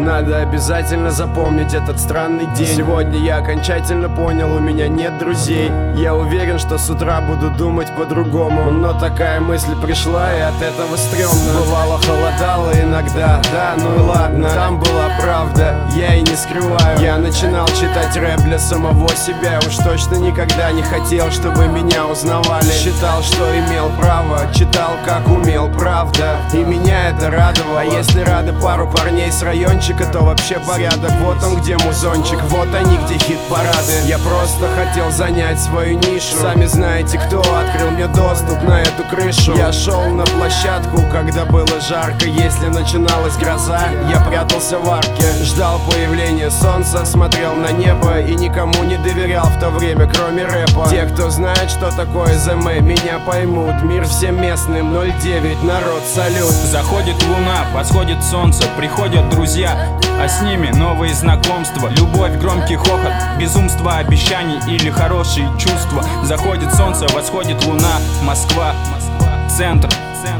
Надо обязательно запомнить этот странный день. Сегодня я окончательно понял, у меня нет друзей. Я уверен, что с утра буду думать по-другому. Но такая мысль пришла, и от этого стрёмно. Бывало, холодало иногда, да, ну и ладно. Там была правда, я и не скрываю. Я начинал читать рэп для самого себя. Уж точно никогда не хотел, чтобы меня узнавали. Считал, что имел право, читал как умел, правда. И меня это радовало. А если рады пару парней с райончика, то вообще порядок. Вот он где музончик, вот они где хит-парады. Я просто хотел занять свою нишу. Сами знаете, кто открыл мне доступ на эту крышу. Я шел на площадку, когда было жарко. Если начиналась гроза, я прятался в арке. Ждал появления солнца, смотрел на небо и никому не доверял в то время, кроме рэпа. Те, кто знает, что такое ЗМ, меня поймут. Мир всем местным, 09, народ, салют. Заходит луна, восходит солнце, приходят друзья, а с ними новые знакомства. Любовь, громкий хохот, безумство обещаний или хорошие чувства. Заходит солнце, восходит луна, Москва, центр.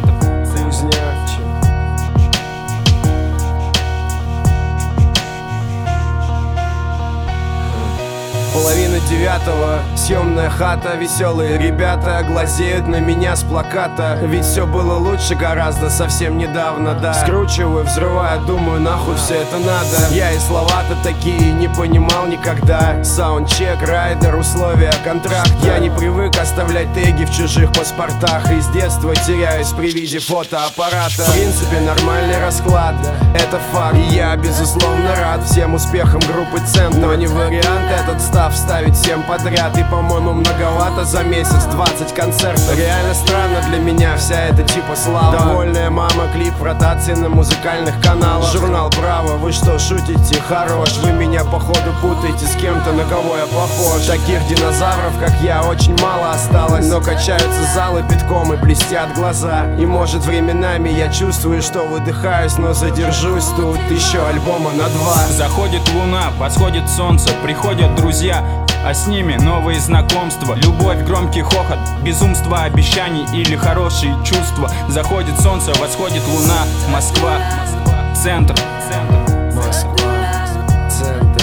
Половина девятого, съемная хата, веселые ребята глазеют на меня с плаката. Ведь все было лучше гораздо совсем недавно, да. Скручиваю, взрываю, думаю, нахуй все это надо. Я и слова-то такие не понимал никогда. Саундчек, райдер, условия, контракт. Я не привык оставлять теги в чужих паспортах. И с детства теряюсь при виде фотоаппарата. В принципе, нормальный расклад, это факт. И я, безусловно, рад всем успехам группы Центр. Но не вариант этот вставить всем подряд. И, по-моему, многовато за месяц 20 концертов. Реально странно для меня вся эта типа слава. Довольная мама, клип в ротации на музыкальных каналах. Журнал «Браво», вы что, шутите? Хорош. Вы меня, походу, путаете с кем-то, на кого я похож. Таких динозавров, как я, очень мало осталось. Но качаются залы битком и блестят глаза. И, может, временами я чувствую, что выдыхаюсь, но задержусь тут еще альбома на 2. Заходит луна, восходит солнце, приходят друзья, а с ними новые знакомства. Любовь, громкий хохот, безумство обещаний или хорошие чувства. Заходит солнце, восходит луна, Москва, центр. Москва, центр.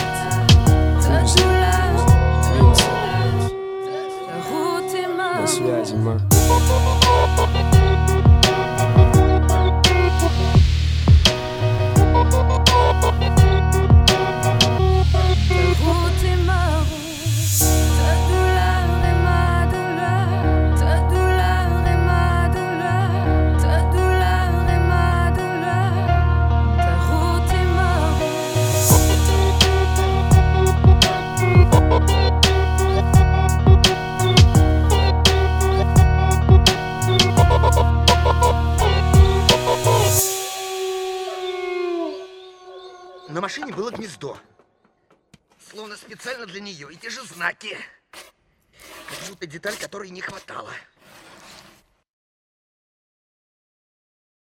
На связи, ма. На машине было гнездо. Словно специально для нее. И те же знаки. Как будто деталь, которой не хватало.